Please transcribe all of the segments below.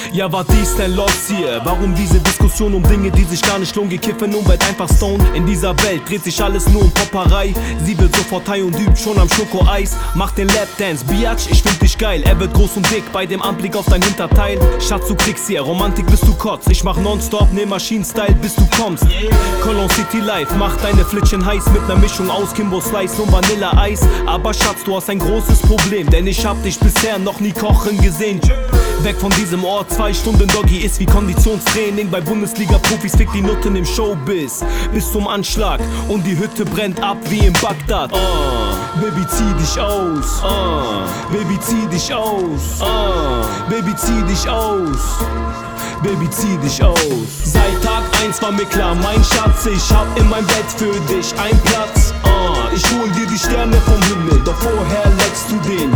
Ja, war dies denn los hier? Warum diese Diskussion um Dinge, die sich gar nicht lohnen? Gekiffen, Umwelt einfach stone. In dieser Welt dreht sich alles nur um Popperei. Sie will sofort High und übt schon am Schokoeis. Macht den Lapdance, Biatch, ich find dich geil. Er wird groß und dick bei dem Anblick auf dein Hinterteil. Schatz, du kriegst hier Romantik bis du kotzt. Ich mach nonstop, ne Maschinen-Style bis du kommst. Cologne City Life, mach deine Flitschen heiß mit ner Mischung aus Kimbo Slice und Vanilleeis. Aber Schatz, du hast ein großes Problem, denn ich hab dich bisher noch nie kochen gesehen. Weg von diesem Ort, 2 Stunden Doggy ist wie Konditionstraining. Bei Bundesliga-Profis fickt die Nutten im Showbiz bis zum Anschlag und die Hütte brennt ab wie in Bagdad. Baby, zieh dich aus. Baby, zieh dich aus. Baby, zieh dich aus. Baby, zieh dich aus. Seit Tag 1 war mir klar, mein Schatz, ich hab in meinem Bett für dich einen Platz. Ich hol dir die Sterne vom Himmel, doch vorher leckst du den.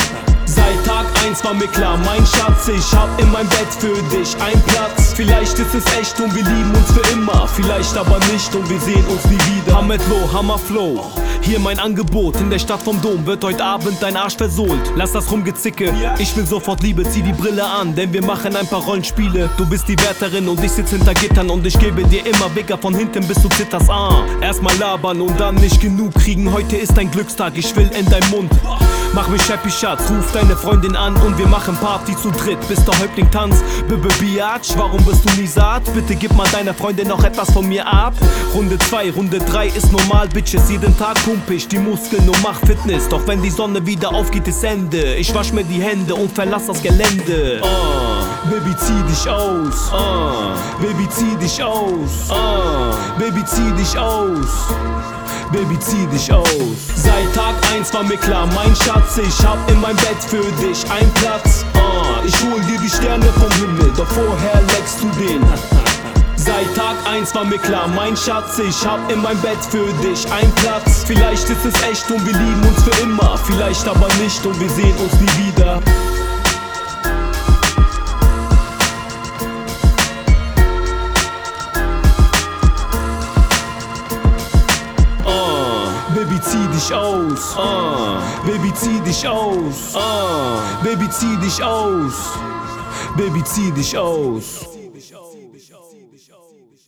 Seit Tag 1 war mir klar, mein Schatz, ich hab in meinem Bett für dich einen Platz. Vielleicht ist es echt und wir lieben uns für immer, vielleicht aber nicht und wir sehen uns nie wieder. Hamed Low, Hammer Flow, hier mein Angebot. In der Stadt vom Dom wird heute Abend dein Arsch versohlt. Lass das Rumgezicke, ich will sofort Liebe, zieh die Brille an, denn wir machen ein paar Rollenspiele. Du bist die Wärterin und ich sitz hinter Gittern und ich gebe dir immer Wicker von hinten bis du zitterst. Erstmal labern und dann nicht genug kriegen, heute ist dein Glückstag, ich will in dein Mund. Mach mich happy, Schatz, ruf deine Freundin an und wir machen Party zu dritt, bis der Häuptling tanzt. Biatch, warum bist du nie satt? Bitte gib mal deiner Freundin noch etwas von mir ab. Runde 2, Runde 3 ist normal, Bitches, jeden Tag pump ich die Muskeln und mach Fitness. Doch wenn die Sonne wieder aufgeht, ist Ende. Ich wasch mir die Hände und verlass das Gelände. Baby, zieh dich aus. Baby, zieh dich aus. Baby, zieh dich aus. Baby, zieh dich aus. Seit Tag 1 war mir klar, mein Schatz, ich hab in meinem Bett für dich einen Platz. Ich hol dir die Sterne vom Himmel, doch vorher leckst du den. Seit Tag 1 war mir klar, mein Schatz, ich hab in meinem Bett für dich einen Platz. Vielleicht ist es echt und wir lieben uns für immer, vielleicht aber nicht und wir sehen uns nie wieder. Baby, zieh dich aus. Baby, zieh dich aus. Baby, zieh dich aus. Baby, zieh dich aus.